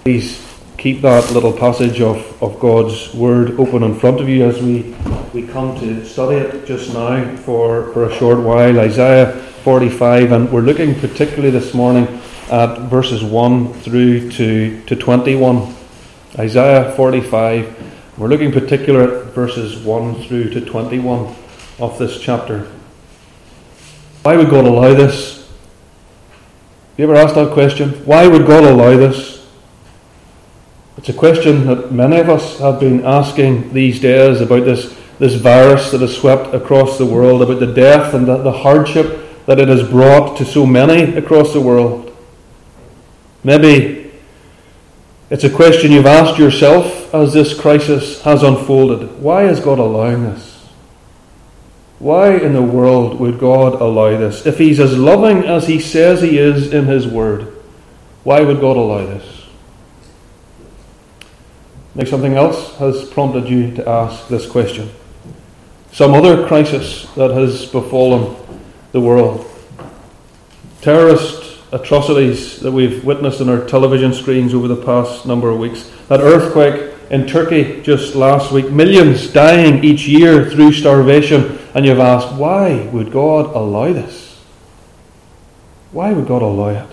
Please keep that little passage of God's Word open in front of you as we come to study it just now for a short while. Isaiah 45, and we're looking particularly this morning at verses 1 through to 21. Isaiah 45, we're looking particularly at verses 1 through to 21 of this chapter. Why would God allow this? Have you ever asked that question? Why would God allow this? It's a question that many of us have been asking these days about this virus that has swept across the world, about the death and the hardship that it has brought to so many across the world. Maybe it's a question you've asked yourself as this crisis has unfolded. Why is God allowing this? Why in the world would God allow this? If He's as loving as He says He is in His Word, why would God allow this? Maybe something else has prompted you to ask this question. Some other crisis that has befallen the world. Terrorist atrocities that we've witnessed on our television screens over the past number of weeks. That earthquake in Turkey just last week. Millions dying each year through starvation. And you've asked, why would God allow this? Why would God allow it?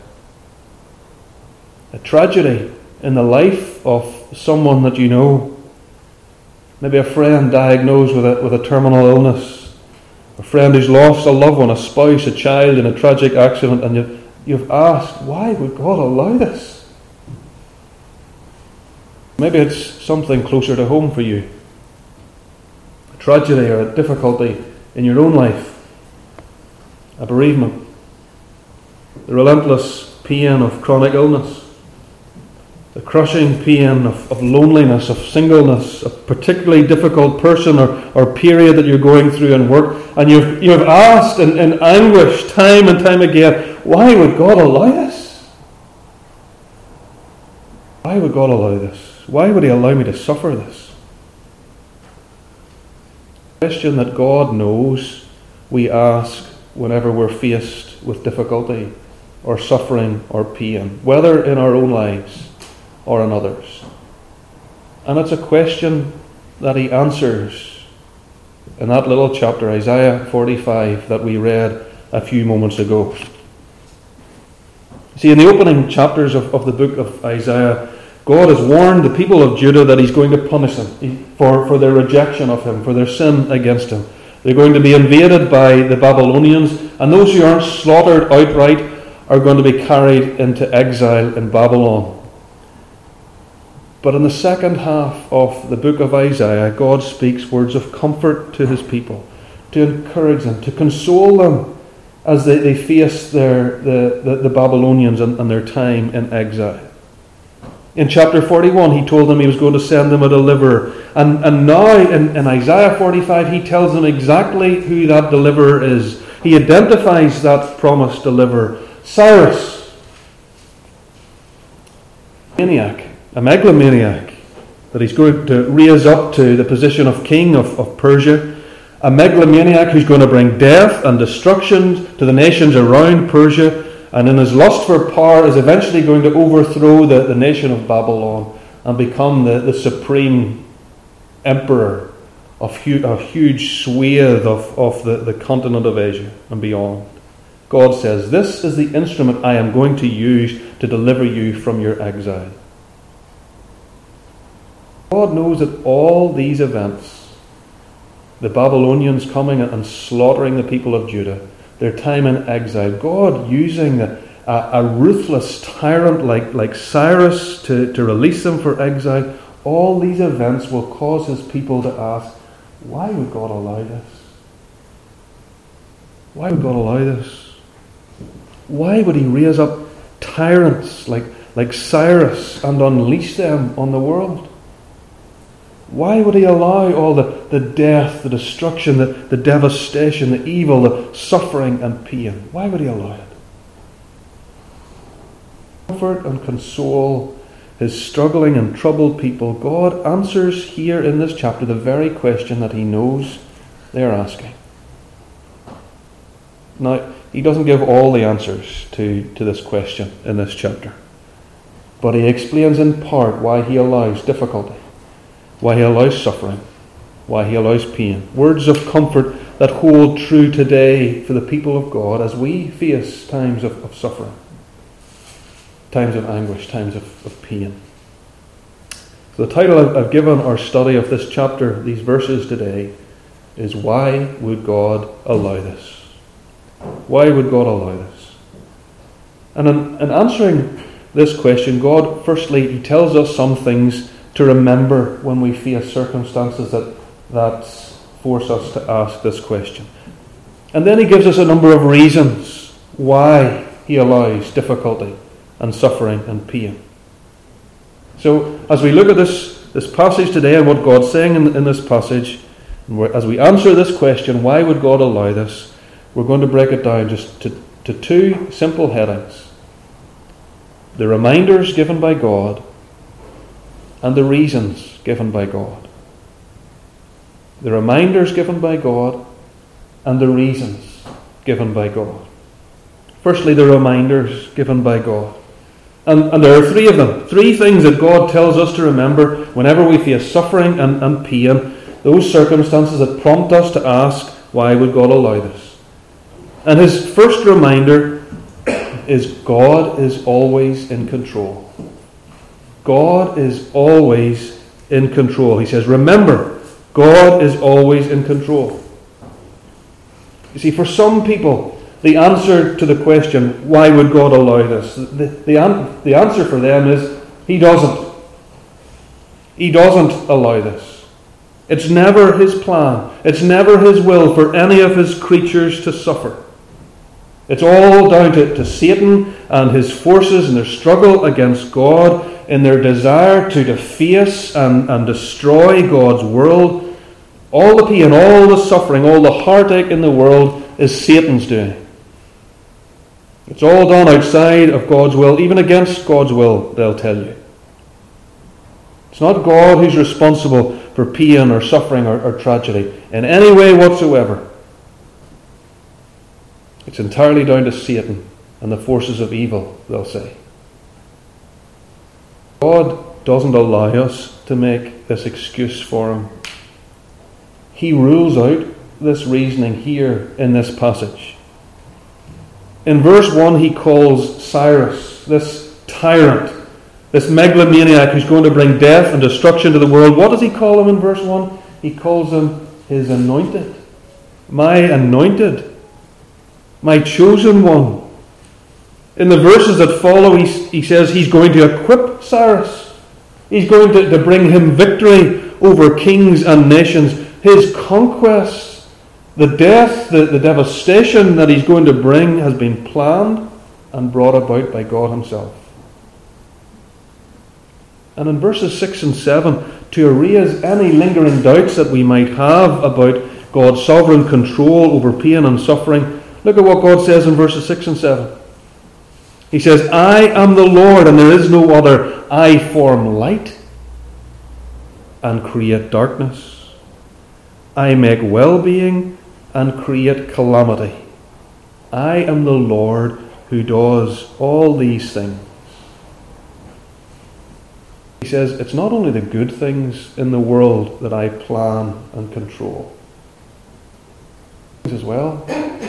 A tragedy in the life of someone that you know. Maybe a friend diagnosed with a terminal illness. A friend who's lost a loved one, a spouse, a child in a tragic accident. And you've asked, why would God allow this? Maybe it's something closer to home for you. A tragedy or a difficulty in your own life. A bereavement. The relentless pain of chronic illness. The crushing pain of loneliness, of singleness, a particularly difficult person or period that you're going through in work. And you've asked in anguish time and time again, why would God allow this? Why would God allow this? Why would He allow me to suffer this? The question that God knows we ask whenever we're faced with difficulty or suffering or pain, whether in our own lives or in others. And it's a question that He answers in that little chapter, Isaiah 45, that we read a few moments ago. See, in the opening chapters of the book of Isaiah, God has warned the people of Judah that He's going to punish them for their rejection of Him, for their sin against Him. They're going to be invaded by the Babylonians, and those who aren't slaughtered outright are going to be carried into exile in Babylon. But in the second half of the book of Isaiah, God speaks words of comfort to His people, to encourage them, to console them as they face the Babylonians and their time in exile. In chapter 41, He told them He was going to send them a deliverer. And now in Isaiah 45, He tells them exactly who that deliverer is. He identifies that promised deliverer. Cyrus, a megalomaniac, that he's going to raise up to the position of king of Persia. A megalomaniac who's going to bring death and destruction to the nations around Persia. And in his lust for power is eventually going to overthrow the nation of Babylon and become the supreme emperor of a huge swathe of the continent of Asia and beyond. God says, this is the instrument I am going to use to deliver you from your exile. God knows that all these events, the Babylonians coming and slaughtering the people of Judah, their time in exile, God using a ruthless tyrant like Cyrus to release them for exile, all these events will cause His people to ask, why would God allow this? Why would God allow this? Why would He raise up tyrants like Cyrus and unleash them on the world? Why would He allow all the death, the destruction, the devastation, the evil, the suffering and pain? Why would He allow it? Comfort and console His struggling and troubled people. God answers here in this chapter the very question that He knows they are asking. Now, He doesn't give all the answers to this question in this chapter. but he explains in part why he allows difficulty, why he allows suffering, why he allows pain. Words of comfort that hold true today for the people of God as we face times of suffering, times of anguish, times of pain. So the title I've given our study of this chapter, these verses today, is Why Would God Allow This? Why would God allow this? And in answering this question, God, firstly, he tells us some things to remember when we face circumstances that force us to ask this question. And then he gives us a number of reasons why he allows difficulty and suffering and pain. So as we look at this passage today and what God's saying in this passage, as we answer this question, why would God allow this, we're going to break it down just to two simple headings. The reminders given by God and the reasons given by God. The reminders given by God and the reasons given by God. Firstly, the reminders given by God. And there are three of them. Three things that God tells us to remember whenever we face suffering and pain. Those circumstances that prompt us to ask, why would God allow this? And his first reminder is God is always in control. God is always in control. He says, remember, God is always in control. You see, for some people, the answer to the question, why would God allow this? The answer for them is, He doesn't. He doesn't allow this. It's never His plan. It's never His will for any of His creatures to suffer. It's all down to Satan and his forces and their struggle against God in their desire to deface and destroy God's world. All the pain, all the suffering, all the heartache in the world is Satan's doing. It's all done outside of God's will, even against God's will, they'll tell you. It's not God who's responsible for pain or suffering or tragedy in any way whatsoever. It's entirely down to Satan and the forces of evil, they'll say. God doesn't allow us to make this excuse for Him. He rules out this reasoning here in this passage. In verse 1, he calls Cyrus, this tyrant, this megalomaniac who's going to bring death and destruction to the world. What does he call him in verse 1? He calls him his anointed. My anointed. My chosen one. In the verses that follow, he says he's going to equip Cyrus. He's going to bring him victory over kings and nations. His conquest, the death, the devastation that he's going to bring has been planned and brought about by God Himself. And in verses 6 and 7, to erase any lingering doubts that we might have about God's sovereign control over pain and suffering, look at what God says in verses 6 and 7. He says, I am the Lord and there is no other. I form light and create darkness. I make well-being and create calamity. I am the Lord who does all these things. He says, it's not only the good things in the world that I plan and control. As well,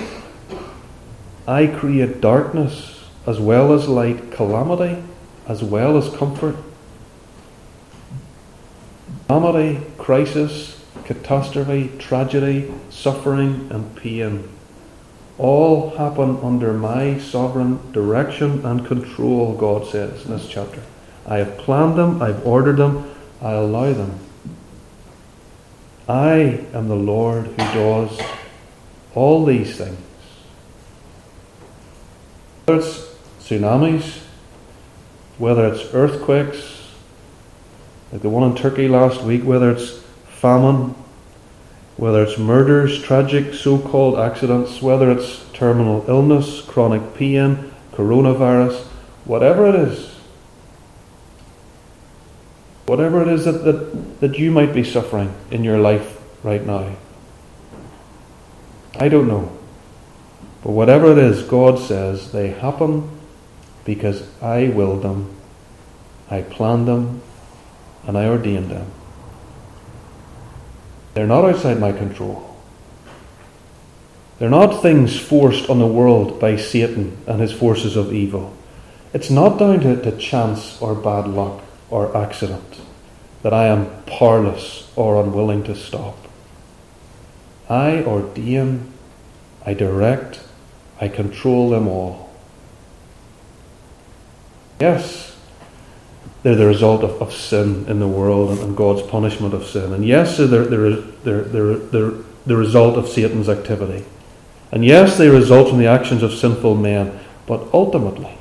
I create darkness as well as light, calamity as well as comfort. Calamity, crisis, catastrophe, tragedy, suffering and pain all happen under my sovereign direction and control, God says in this chapter. I have planned them, I've ordered them, I allow them. I am the Lord who does all these things. Whether it's tsunamis, whether it's earthquakes, like the one in Turkey last week, whether it's famine, whether it's murders, tragic so-called accidents, whether it's terminal illness, chronic pain, coronavirus, whatever it is that you might be suffering in your life right now. I don't know. But whatever it is, God says they happen because I willed them I planned them, and I ordained them. They're not outside my control. They're not things forced on the world by Satan and his forces of evil. It's not down to chance or bad luck or accident that I am powerless or unwilling to stop. I ordain, I direct, I control them all. Yes, they're the result of sin in the world and God's punishment of sin. And yes, they're the result of Satan's activity. And yes, they result from the actions of sinful men. But ultimately,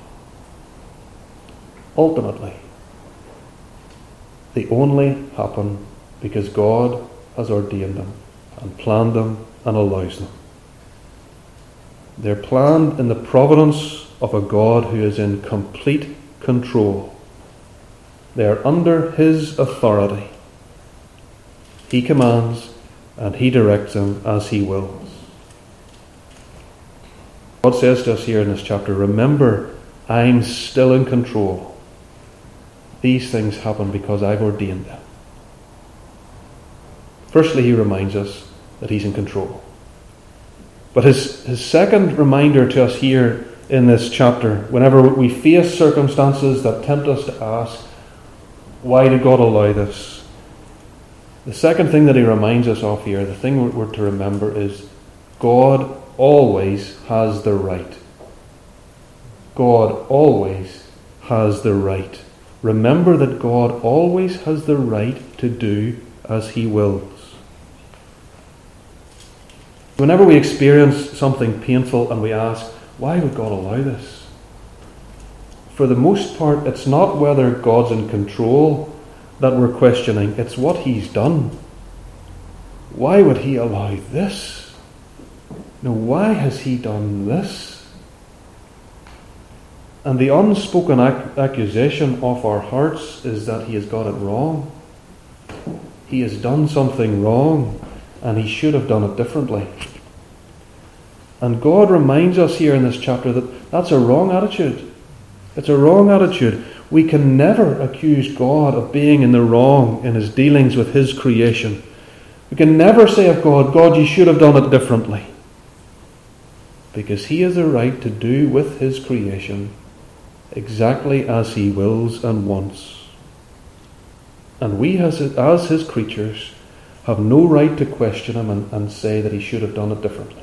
they only happen because God has ordained them and planned them and allows them. They're planned in the providence of a God who is in complete control. They are under his authority. He commands and he directs them as he wills. God says to us here in this chapter, remember, I'm still in control. These things happen because I've ordained them. Firstly, he reminds us that he's in control. But his second reminder to us here in this chapter, whenever we face circumstances that tempt us to ask, why did God allow this? The second thing that he reminds us of here, the thing we're to remember is God always has the right. God always has the right. Remember that God always has the right to do as he wills. Whenever we experience something painful and we ask, why would God allow this? For the most part, it's not whether God's in control that we're questioning, it's what he's done. Why would he allow this? Now, why has he done this? And the unspoken accusation of our hearts is that he has got it wrong. He has done something wrong, and he should have done it differently. And God reminds us here in this chapter that that's a wrong attitude. It's a wrong attitude. We can never accuse God of being in the wrong in his dealings with his creation. We can never say of God, God, you should have done it differently. Because he has the right to do with his creation exactly as he wills and wants. And we as his creatures have no right to question him and say that he should have done it differently.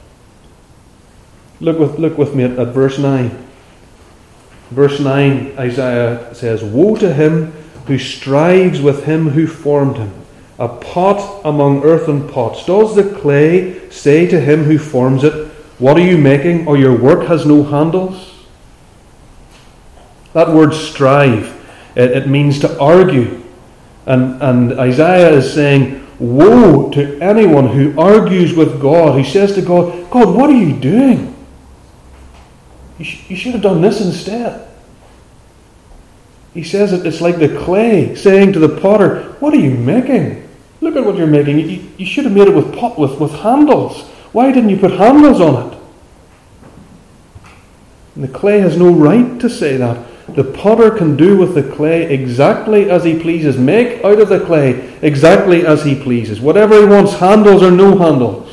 Look with me at verse 9. Verse 9, Isaiah says, woe to him who strives with him who formed him, a pot among earthen pots. Does the clay say to him who forms it, what are you making, or your work has no handles? That word strive, it means to argue. And Isaiah is saying, woe to anyone who argues with God, who says to God, God, what are you doing? You should have done this instead. He says it's like the clay saying to the potter, what are you making? Look at what you're making. You should have made it with handles. Why didn't you put handles on it? And the clay has no right to say that. The potter can do with the clay exactly as he pleases. Make out of the clay exactly as he pleases. Whatever he wants, handles or no handles.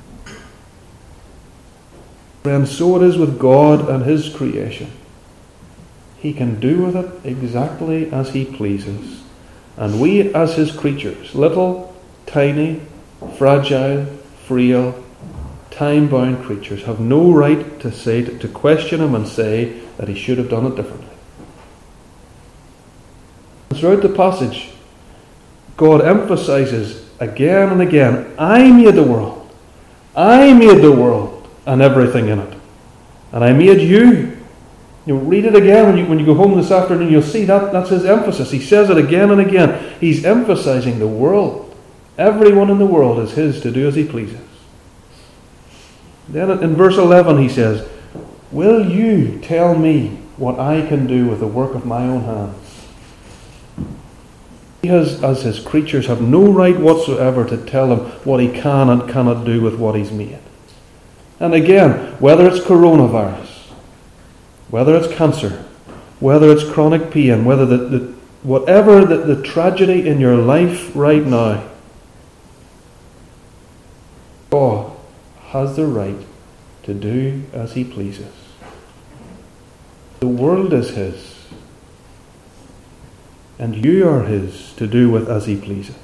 And so it is with God and his creation. He can do with it exactly as he pleases. And we as his creatures, little, tiny, fragile, frail, time-bound creatures, have no right to say to question him and say that he should have done it differently. Throughout the passage, God emphasizes again and again, I made the world. I made the world and everything in it. And I made you. You read it again when you go home this afternoon, you'll see that's his emphasis. He says it again and again. He's emphasizing the world. Everyone in the world is his to do as he pleases. Then in verse 11 he says, will you tell me what I can do with the work of my own hands? He has, as his creatures, have no right whatsoever to tell him what he can and cannot do with what he's made. And again, whether it's coronavirus, whether it's cancer, whether it's chronic pain, whether the whatever the tragedy in your life right now, God has the right to do as He pleases. The world is His, and you are His to do with as He pleases.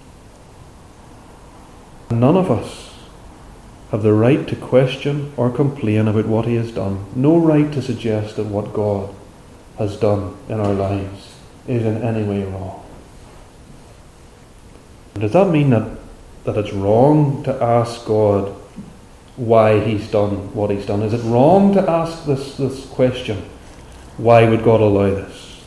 None of us have the right to question or complain about what He has done. No right to suggest that what God has done in our lives is in any way wrong. And does that mean that it's wrong to ask God why He's done what He's done? Is it wrong to ask this question? Why would God allow this?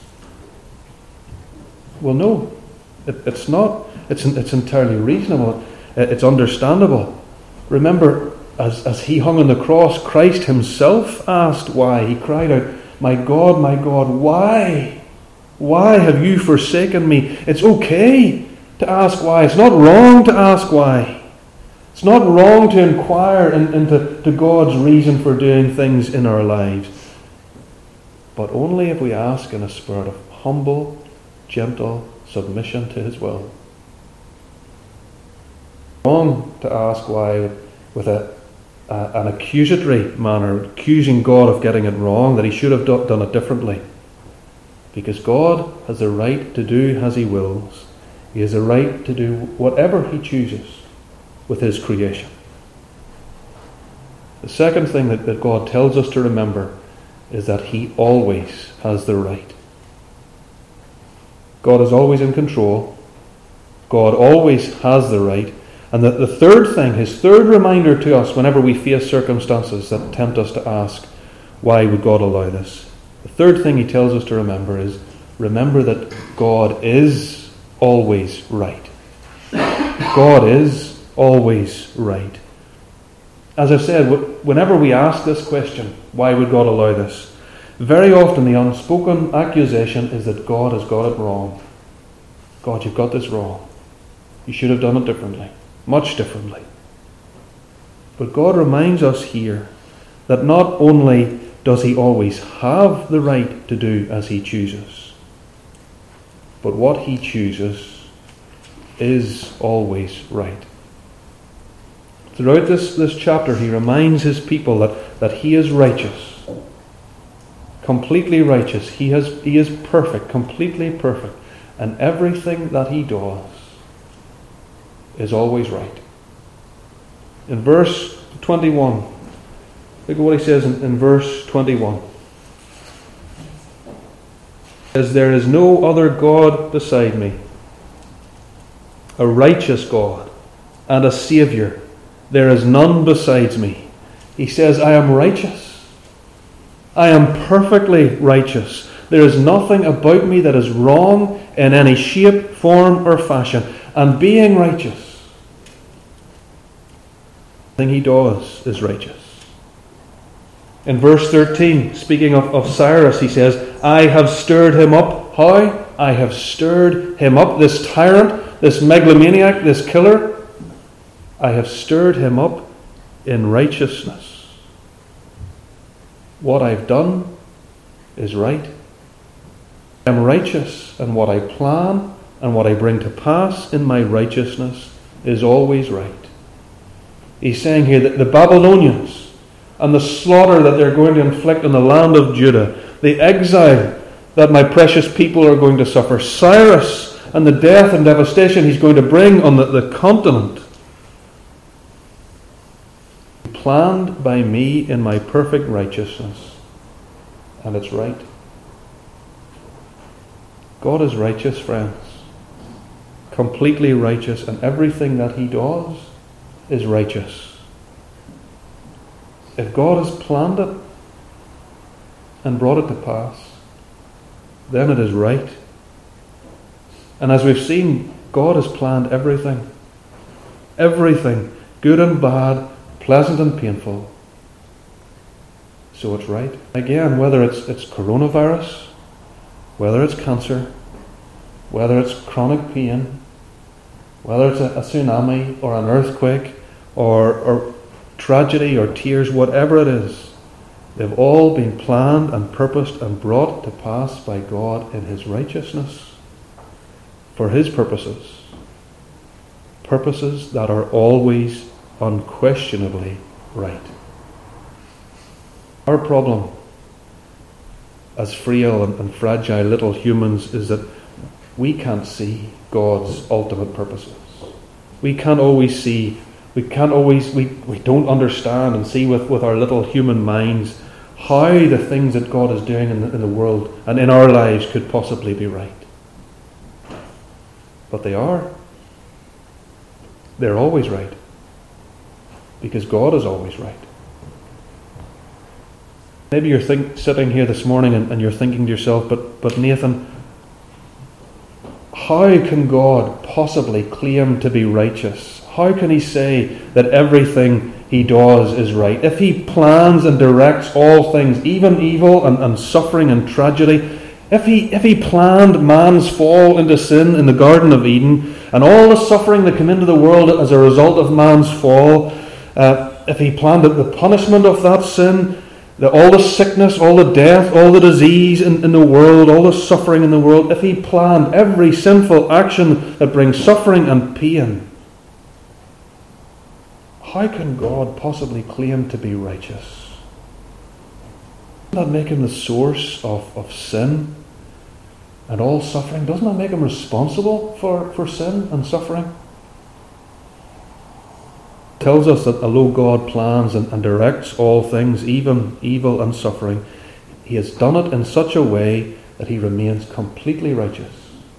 Well, no. It's not. It's entirely reasonable. It's understandable. Remember, as He hung on the cross, Christ Himself asked why. He cried out, my God, why? Why have you forsaken me? It's okay to ask why. It's not wrong to ask why. It's not wrong to inquire into God's reason for doing things in our lives. But only if we ask in a spirit of humble, gentle submission to His will. Wrong to ask why with an accusatory manner, accusing God of getting it wrong, that He should have done it differently. Because God has the right to do as He wills. He has the right to do whatever He chooses with His creation. The second thing that God tells us to remember is that He always has the right. God is always in control. God always has the right. And the third thing, His third reminder to us whenever we face circumstances that tempt us to ask, why would God allow this? The third thing He tells us to remember is, remember that God is always right. God is always right. As I've said, whenever we ask this question, why would God allow this? Very often the unspoken accusation is that God has got it wrong. God, you've got this wrong. You should have done it differently. Much differently. But God reminds us here that not only does He always have the right to do as He chooses, but what He chooses is always right. Throughout this chapter, He reminds His people that He is righteous, completely righteous. He is perfect, completely perfect, and everything that He does is always right. In verse 21, look at what He says in verse 21. He says, there is no other God beside me, a righteous God and a Saviour. There is none besides me. He says, I am righteous. I am perfectly righteous. There is nothing about me that is wrong in any shape, form, or fashion. And being righteous, the thing He does is righteous. In verse 13, speaking of Cyrus, he says, I have stirred him up. How? I have stirred him up, this tyrant, this megalomaniac, this killer. I have stirred him up in righteousness. What I've done is right. I am righteous, and what I plan and what I bring to pass in my righteousness is always right. He's saying here that the Babylonians and the slaughter that they're going to inflict on the land of Judah, the exile that my precious people are going to suffer, Cyrus and the death and devastation he's going to bring on the continent, planned by me in my perfect righteousness. And it's right. God is righteous, friends. Completely righteous, and everything that He does is righteous. If God has planned it and brought it to pass, then it is right. And as we've seen, God has planned everything. Everything, good and bad, pleasant and painful. So it's right. Again, whether it's coronavirus, whether it's cancer, whether it's chronic pain, whether it's a tsunami or an earthquake or tragedy or tears, whatever it is, they've all been planned and purposed and brought to pass by God in His righteousness for his purposes. Purposes that are always unquestionably right. Our problem as frail and fragile little humans is that we can't see God's ultimate purposes. We can't always see, we don't understand and see with our little human minds how the things that God is doing in the world and in our lives could possibly be right. But they are. They're always right. Because God is always right. Maybe you're sitting here this morning and you're thinking to yourself, but Nathan, how can God possibly claim to be righteous? How can he say that everything he does is right? If he plans and directs all things, even evil and suffering and tragedy, if he planned man's fall into sin in the Garden of Eden and all the suffering that came into the world as a result of man's fall, if he planned the punishment of that sin, all the sickness, all the death, all the disease in the world, all the suffering in the world, if he planned every sinful action that brings suffering and pain, how can God possibly claim to be righteous? Doesn't that make him the source of sin and all suffering? Doesn't that make him responsible for sin and suffering? Tells us that although God plans and directs all things, even evil and suffering, he has done it in such a way that he remains completely righteous.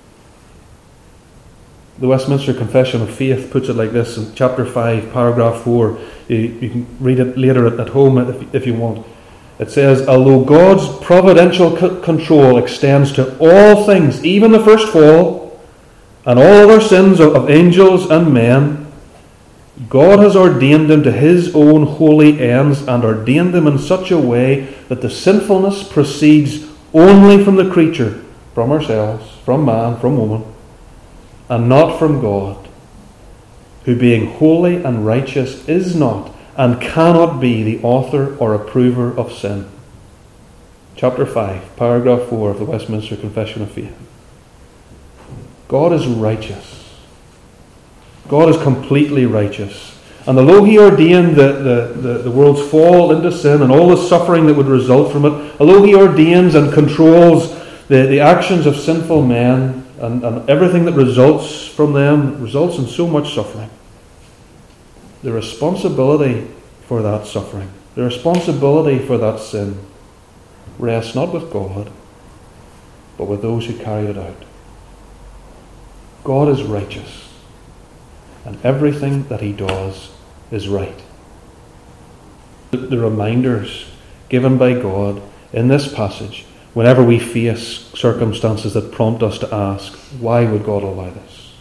The Westminster Confession of Faith puts it like this in chapter 5, paragraph 4. You can read it later at home if you want. It says, although God's providential control extends to all things, even the first fall, and all other sins of angels and men, God has ordained them to his own holy ends and ordained them in such a way that the sinfulness proceeds only from the creature, from ourselves, from man, from woman, and not from God, who being holy and righteous is not and cannot be the author or approver of sin. Chapter 5, paragraph 4 of the Westminster Confession of Faith. God is righteous. God is completely righteous. And although he ordained the world's fall into sin and all the suffering that would result from it, although he ordains and controls the actions of sinful men and everything that results from them, results in so much suffering, the responsibility for that suffering, the responsibility for that sin, rests not with God, but with those who carried it out. God is righteous. And everything that he does is right. The reminders given by God in this passage, whenever we face circumstances that prompt us to ask, why would God allow this?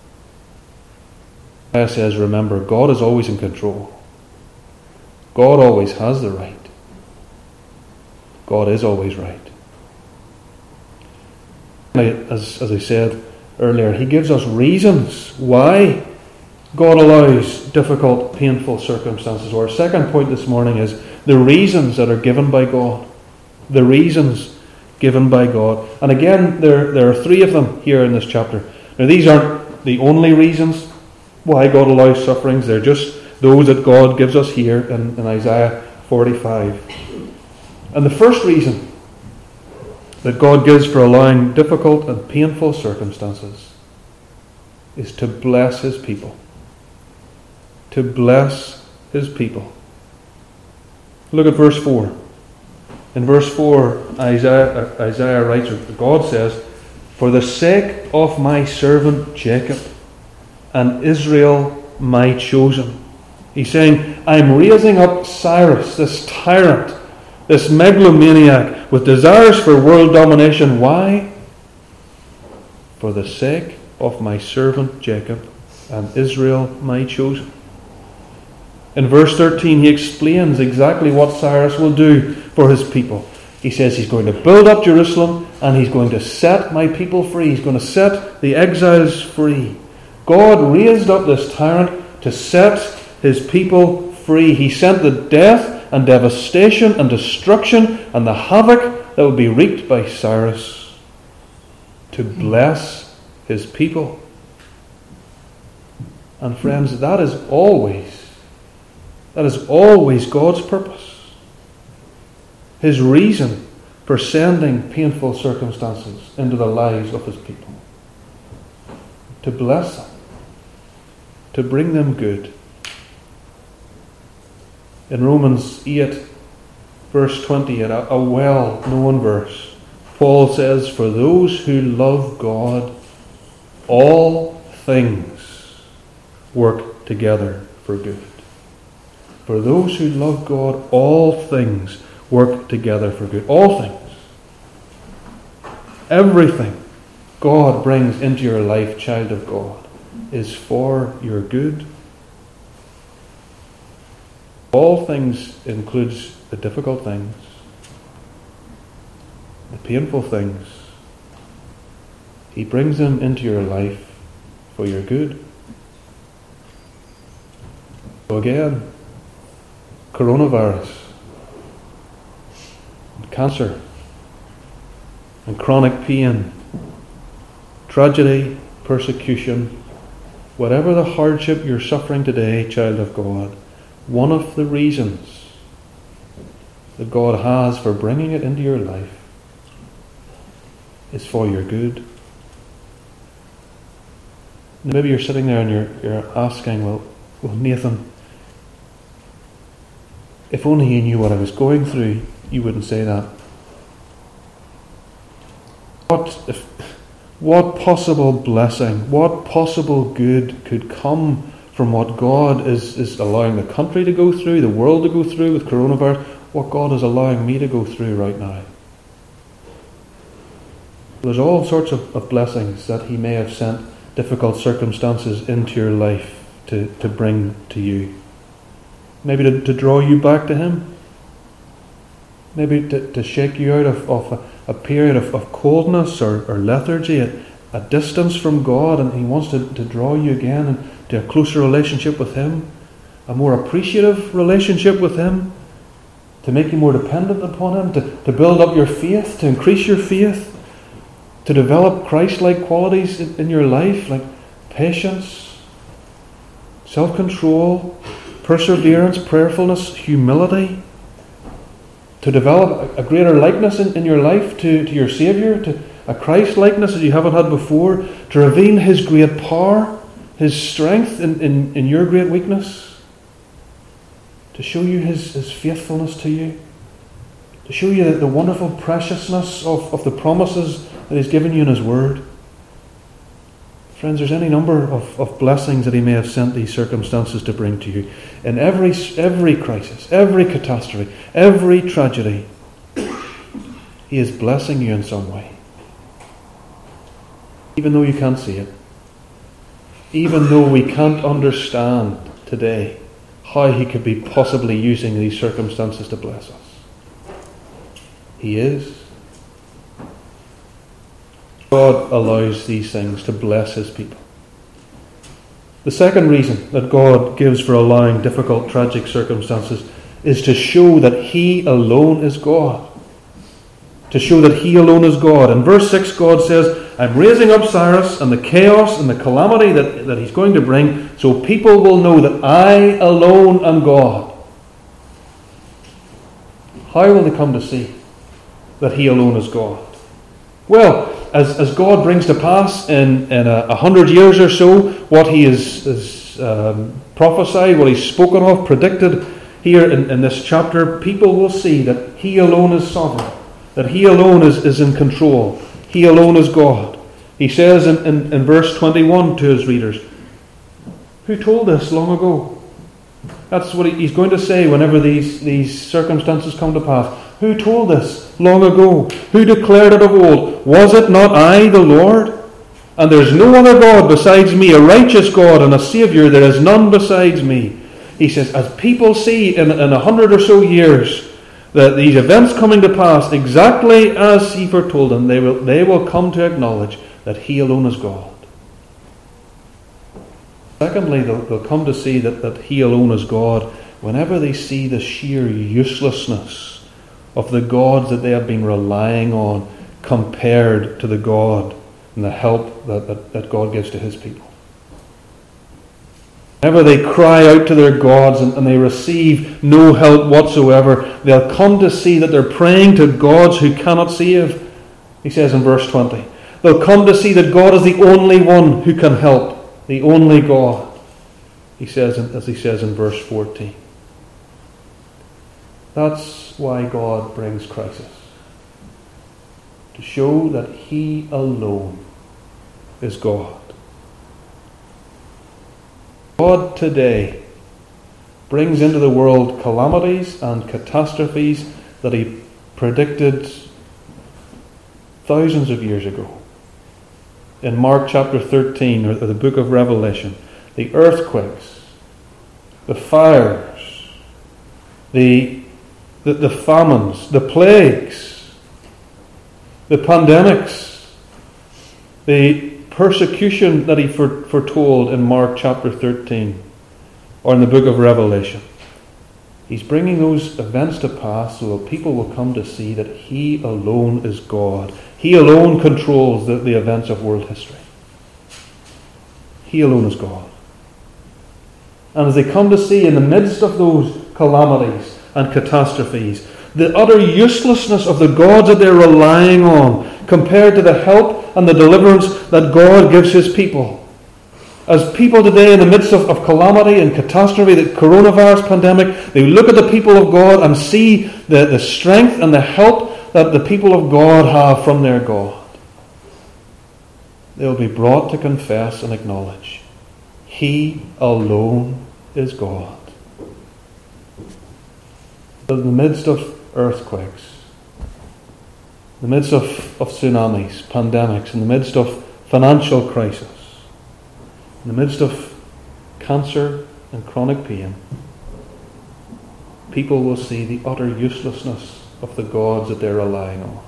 Isaiah says, remember, God is always in control. God always has the right. God is always right. As I said earlier, he gives us reasons why God allows difficult, painful circumstances. Our second point this morning is the reasons that are given by God. The reasons given by God. And again, there are three of them here in this chapter. Now, these aren't the only reasons why God allows sufferings. They're just those that God gives us here in Isaiah 45. And the first reason that God gives for allowing difficult and painful circumstances is to bless his people. To bless his people. Look at verse 4. In verse 4, Isaiah writes, or God says, for the sake of my servant Jacob and Israel my chosen. He's saying, I'm raising up Cyrus, this tyrant, this megalomaniac with desires for world domination. Why? For the sake of my servant Jacob and Israel my chosen. In verse 13 he explains exactly what Cyrus will do for his people. He says he's going to build up Jerusalem and he's going to set my people free. He's going to set the exiles free. God raised up this tyrant to set his people free. He sent the death and devastation and destruction and the havoc that would be wreaked by Cyrus to bless his people. And friends, that is always God's purpose. His reason for sending painful circumstances into the lives of his people. To bless them. To bring them good. In Romans 8, verse 20, a well-known verse, Paul says, "For those who love God, all things work together for good." For those who love God, all things work together for good. All things. Everything God brings into your life, child of God, is for your good. All things includes the difficult things, the painful things. He brings them into your life for your good. So again, coronavirus, and cancer, and chronic pain, tragedy, persecution, whatever the hardship you're suffering today, child of God, one of the reasons that God has for bringing it into your life is for your good. Maybe you're sitting there and you're asking, well, Nathan, if only you knew what I was going through, you wouldn't say that. What possible blessing, what possible good could come from what God is allowing the country to go through, the world to go through with coronavirus, what God is allowing me to go through right now? There's all sorts of blessings that He may have sent difficult circumstances into your life to bring to you. Maybe to draw you back to Him. Maybe to shake you out of a period of coldness or lethargy, a distance from God, and He wants to draw you again into a closer relationship with Him, a more appreciative relationship with Him, to make you more dependent upon Him, to build up your faith, to increase your faith, to develop Christ-like qualities in your life, like patience, self-control, perseverance, prayerfulness, humility, to develop a greater likeness in your life to your Saviour, to a Christ-likeness that you haven't had before, to reveal His great power, His strength in your great weakness, to show you His faithfulness to you, to show you the wonderful preciousness of the promises that He's given you in His Word. Friends, there's any number of blessings that He may have sent these circumstances to bring to you. In every crisis, every catastrophe, every tragedy, He is blessing you in some way. Even though you can't see it. Even though we can't understand today how He could be possibly using these circumstances to bless us. He is. God allows these things to bless His people. The second reason that God gives for allowing difficult, tragic circumstances is to show that He alone is God. To show that He alone is God. In verse 6, God says, I'm raising up Cyrus and the chaos and the calamity that he's going to bring, so people will know that I alone am God. How will they come to see that He alone is God? Well, as God brings to pass in 100 years or so what He has prophesied, what He's spoken of, predicted here in this chapter, people will see that He alone is sovereign, that He alone is in control, He alone is God. He says in verse 21 to His readers, who told this long ago? That's what He's going to say whenever these circumstances come to pass. Who told this long ago? Who declared it of old? Was it not I, the Lord? And there's no other God besides me, a righteous God and a Saviour. There is none besides me. He says, as people see in 100 or so years that these events coming to pass exactly as He foretold them, they will come to acknowledge that He alone is God. Secondly, they'll come to see that He alone is God whenever they see the sheer uselessness of the gods that they have been relying on compared to the God and the help that God gives to his people. Whenever they cry out to their gods and they receive no help whatsoever, they'll come to see that they're praying to gods who cannot save. He says in verse 20. They'll come to see that God is the only one who can help, the only God. He says, as he says in verse 14. That's why God brings crisis. To show that he alone is God. God today brings into the world calamities and catastrophes that he predicted thousands of years ago. In Mark chapter 13, or the book of Revelation, the earthquakes, the fires, the famines, the plagues, the pandemics, the persecution that he foretold in Mark chapter 13 or in the book of Revelation. He's bringing those events to pass so that people will come to see that he alone is God. He alone controls the events of world history. He alone is God. And as they come to see in the midst of those calamities and catastrophes, the utter uselessness of the gods that they're relying on compared to the help and the deliverance that God gives his people. As people today in the midst of calamity and catastrophe, the coronavirus pandemic, they look at the people of God and see the strength and the help that the people of God have from their God. They'll be brought to confess and acknowledge he alone is God. In the midst of earthquakes, in the midst of tsunamis, pandemics, in the midst of financial crisis, in the midst of cancer and chronic pain, people will see the utter uselessness of the gods that they're relying on.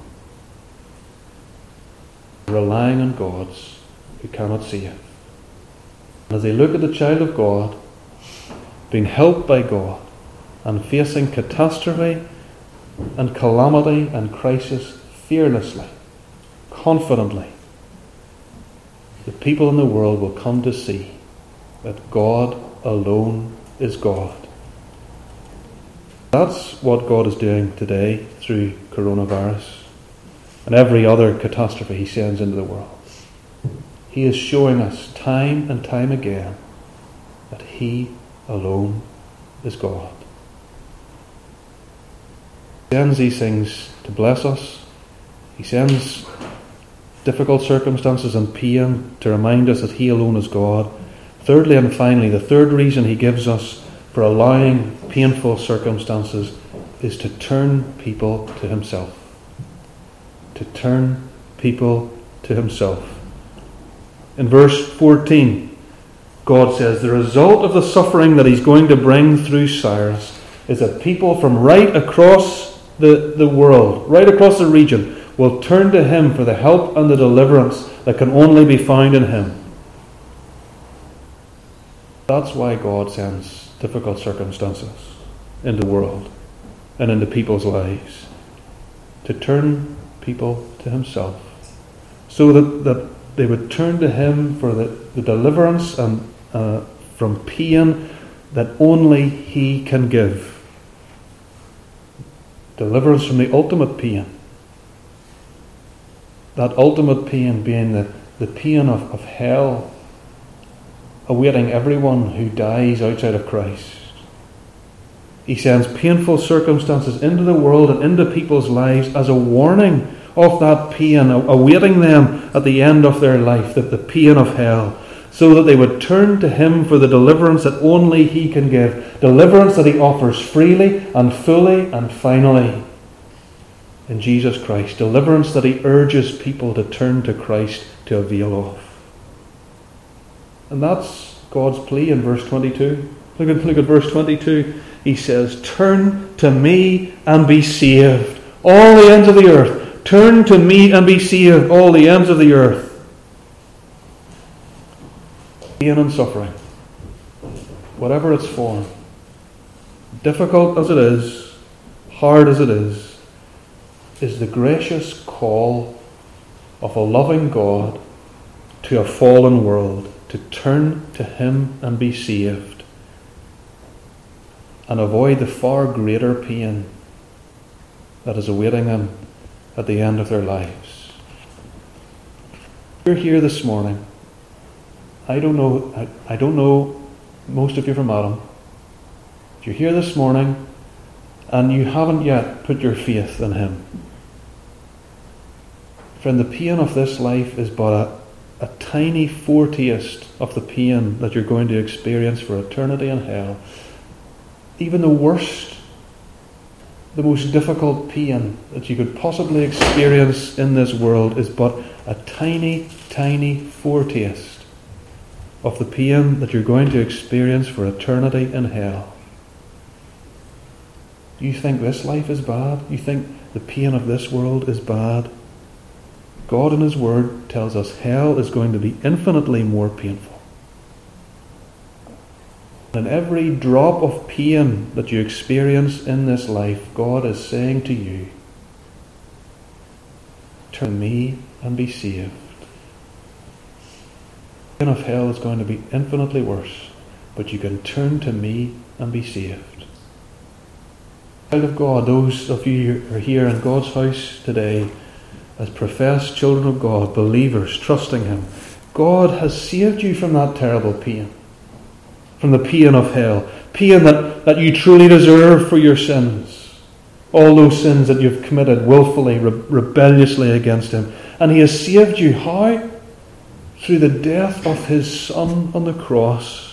Relying on gods who cannot save. And as they look at the child of God, being helped by God, and facing catastrophe and calamity and crisis fearlessly, confidently, the people in the world will come to see that God alone is God. That's what God is doing today through coronavirus and every other catastrophe he sends into the world. He is showing us time and time again that he alone is God. He sends these things to bless us. He sends difficult circumstances and pain to remind us that he alone is God. Thirdly and finally, the third reason he gives us for allowing painful circumstances is to turn people to himself. To turn people to himself. In verse 14, God says, the result of the suffering that he's going to bring through Cyrus is that people from right across the world, right across the region, will turn to him for the help and the deliverance that can only be found in him. That's why God sends difficult circumstances into the world and into people's lives. To turn people to himself. So that they would turn to him for the deliverance and from pain that only he can give. Deliverance from the ultimate pain. That ultimate pain being the pain of hell awaiting everyone who dies outside of Christ. He sends painful circumstances into the world and into people's lives as a warning of that pain awaiting them at the end of their life, the pain of hell, so that they would turn to him for the deliverance that only he can give, deliverance that he offers freely and fully and finally in Jesus Christ, deliverance that he urges people to turn to Christ to avail of. And that's God's plea in verse 22. Look at verse 22. He says, turn to me and be saved, all the ends of the earth. Turn to me and be saved, all the ends of the earth. Pain and suffering, whatever its form, difficult as it is, hard as it is the gracious call of a loving God to a fallen world, to turn to Him and be saved, and avoid the far greater pain that is awaiting them at the end of their lives. You're here this morning. I don't know most of you from Adam. You're here this morning and you haven't yet put your faith in Him. Friend, the pain of this life is but a tiny foretaste of the pain that you're going to experience for eternity in hell. Even the worst, the most difficult pain that you could possibly experience in this world is but a tiny, tiny foretaste of the pain that you're going to experience for eternity in hell. You think this life is bad? You think the pain of this world is bad? God in His Word tells us hell is going to be infinitely more painful. And every drop of pain that you experience in this life, God is saying to you, turn to me and be saved. The pain of hell is going to be infinitely worse, but you can turn to me and be saved. Child of God, those of you who are here in God's house today, as professed children of God, believers, trusting Him, God has saved you from that terrible pain, from the pain of hell, pain that you truly deserve for your sins, all those sins that you've committed willfully, rebelliously against Him. And He has saved you, how? Through the death of His Son on the cross.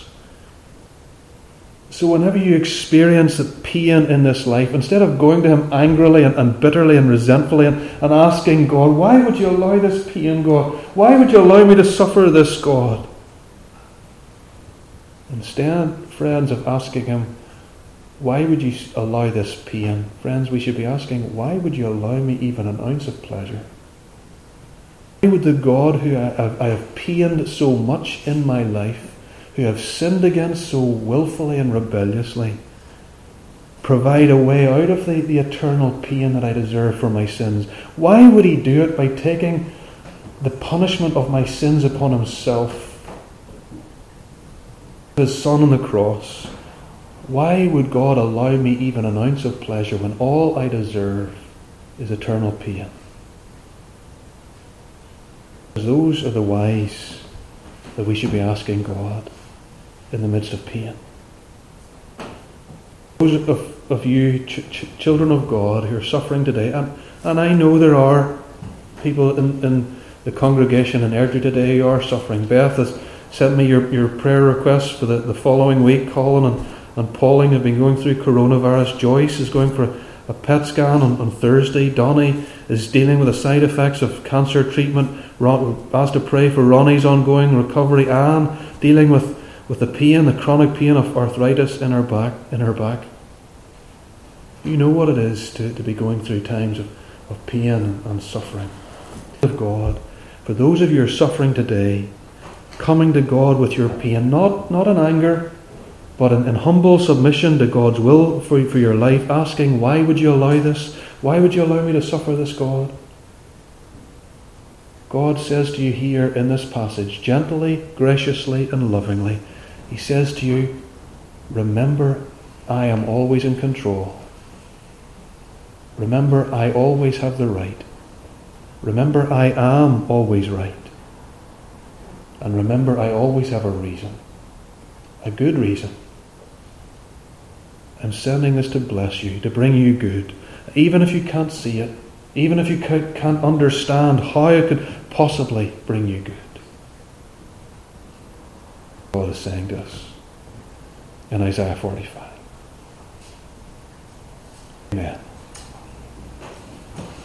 So whenever you experience the pain in this life, instead of going to Him angrily and bitterly and resentfully and asking God, why would you allow this pain, God? Why would you allow me to suffer this, God? Instead, friends, of asking Him, why would you allow this pain? Friends, we should be asking, why would you allow me even an ounce of pleasure? Why would the God who I have pained so much in my life, who have sinned against so willfully and rebelliously, provide a way out of the eternal pain that I deserve for my sins? Why would He do it by taking the punishment of my sins upon Himself? His Son on the cross. Why would God allow me even an ounce of pleasure when all I deserve is eternal pain? Those are the whys that we should be asking God in the midst of pain. Those of you, children of God, who are suffering today, and I know there are people in the congregation in Airdrie today who are suffering. Beth has sent me your prayer requests for the following week. Colin and Pauline have been going through coronavirus. Joyce is going for a PET scan on Thursday. Donnie is dealing with the side effects of cancer treatment. We've asked to pray for Ronnie's ongoing recovery. Anne dealing with the pain, the chronic pain of arthritis in her back. You know what it is to be going through times of pain and suffering. Of God, for those of you who are suffering today, coming to God with your pain, not in anger, but in humble submission to God's will for your life, asking, why would you allow this? Why would you allow me to suffer this, God? God says to you here in this passage, gently, graciously and lovingly, He says to you, remember, I am always in control. Remember, I always have the right. Remember, I am always right. And remember, I always have a reason. A good reason. I'm sending this to bless you, to bring you good. Even if you can't see it, even if you can't understand how it could possibly bring you good. God is saying to us in Isaiah 45. Amen.